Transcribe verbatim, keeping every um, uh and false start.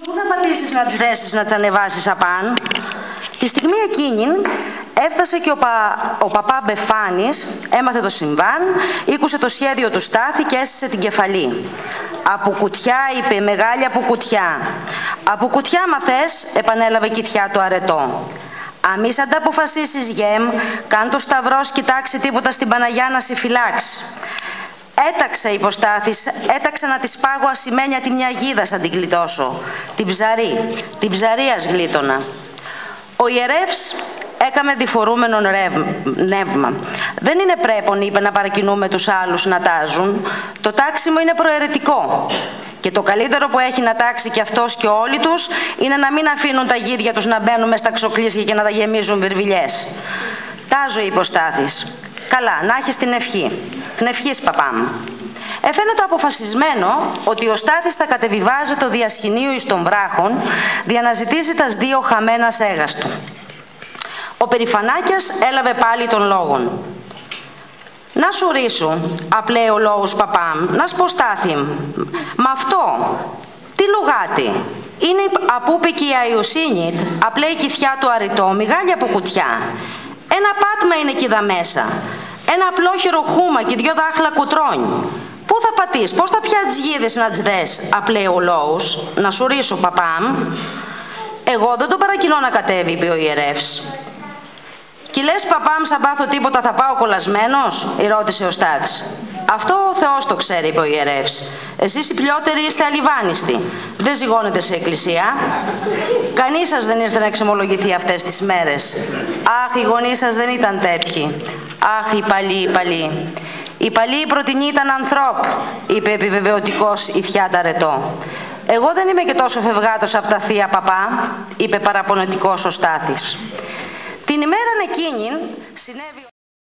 Πού θα πατήσεις να τις δέσεις, να τις ανεβάσεις απάν? Τη στιγμή εκείνη έφτασε και ο, πα... ο παπά Μπεφάνης, έμαθε το συμβάν, ήκουσε το σχέδιο του Στάθη και έσυσε την κεφαλή. «Από κουτιά», είπε, «μεγάλη από κουτιά». «Από κουτιά μαθές», επανέλαβε κοιτιά το αρετό. «Αμείς αν τα αποφασίσεις γεμ, κάν το σταυρός κοιτάξει τίποτα στην Παναγιά να σε φυλάξει». «Έταξα», είπε ο Στάθης, «έταξα να της πάγω ασημένια τη μια γίδα σαν την γλιτώσω. Την ψαρή, την ψαρίας γλίτωνα». Ο ιερεύς έκαμε διφορούμενο νεύμα. «Δεν είναι πρέπον», είπε, «να παρακινούμε τους άλλους να τάζουν. Το τάξιμο είναι προαιρετικό. Και το καλύτερο που έχει να τάξει και αυτός και όλοι τους είναι να μην αφήνουν τα γίδια τους να μπαίνουν μες στα ξοκλήσια και να τα γεμίζουν βυρβιλιές». «Τάζω», είπε ο Στάθης. «Καλά, να έχεις την ευχή. Την ευχής, παπά μου». Εφαίνεται αποφασισμένο ότι ο Στάθης θα κατεβιβάζει το διασκηνείο εις των βράχων για να ζητήσει τας δύο χαμένα έγας του. Ο Περιφανάκιας έλαβε πάλι τον λόγον. «Να σου ρίσου», απλέ ο λόγος παπάμ, «να σπω Στάθη, μ' αυτό, τι λουγάτι, είναι απούπικη η Αϊοσύνη, απλέ η κυθιά του αριτό, μεγάλη από κουτιά. Ένα πάτμα είναι εκεί δα μέσα, ένα απλόχερο χούμα και δυο δάχλα κουτρώνει. Πού θα πατείς, πώς θα πιάσεις γίδες να τις δες», απλέ ο λόγος, «να σου ρίσου παπάμ». «Εγώ δεν τον παρακινώ να κατέβει», είπε ο ιερεύς. «Κι λες, παπάμ, σαν πάθω τίποτα θα πάω κολλασμένος?» ρώτησε ο Στάθης. «Αυτό ο Θεός το ξέρει», είπε ο ιερεύς. «Εσείς οι πλειότεροι είστε αλιβάνιστοι. Δεν ζυγώνετε σε εκκλησία. Κανείς σας δεν ήρθε να εξομολογηθεί αυτές τις μέρες. Αχ, οι γονείς σας δεν ήταν τέτοιοι. Αχ, οι παλιοί, οι παλιοί. Οι παλιοί πρωτινοί ήταν ανθρώπ», είπε επιβεβαιωτικός η θιάντα ρετό. «Εγώ δεν είμαι και τόσο φευγάτος από τα θεία, παπά», είπε παραπονετικός ο Στάθης. Την ημέραν εκείνην συνέβη